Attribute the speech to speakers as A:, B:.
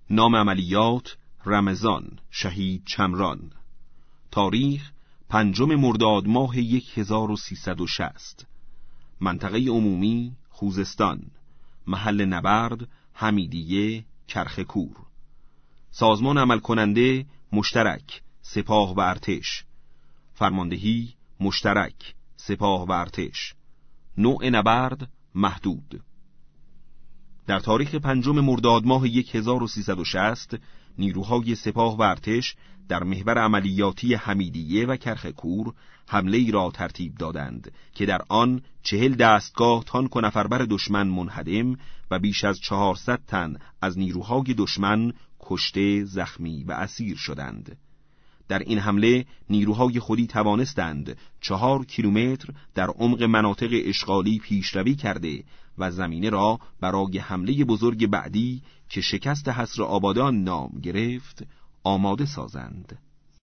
A: نام عملیات: رمضان، شهید چمران. تاریخ: 5 مرداد ماه 1360. منطقه عمومی: خوزستان. محل نبرد: حمیدیه، کرخکور. سازمان عمل کننده: مشترک، سپاه و ارتش. فرماندهی: مشترک، سپاه و ارتش. نوع نبرد: محدود. در تاریخ 5 مرداد ماه 1360 نیروهای سپاه و ارتش در محور عملیاتی حمیدیه و کرخکور حمله ای را ترتیب دادند که در آن 40 دستگاه تانک و نفربر دشمن منهدم و بیش از 400 تن از نیروهای دشمن کشته، زخمی و اسیر شدند. در این حمله نیروهای خودی توانستند 4 کیلومتر در عمق مناطق اشغالی پیشروی کرده و زمینه را برای حمله بزرگ بعدی که شکست حصر آبادان نام گرفت آماده سازند.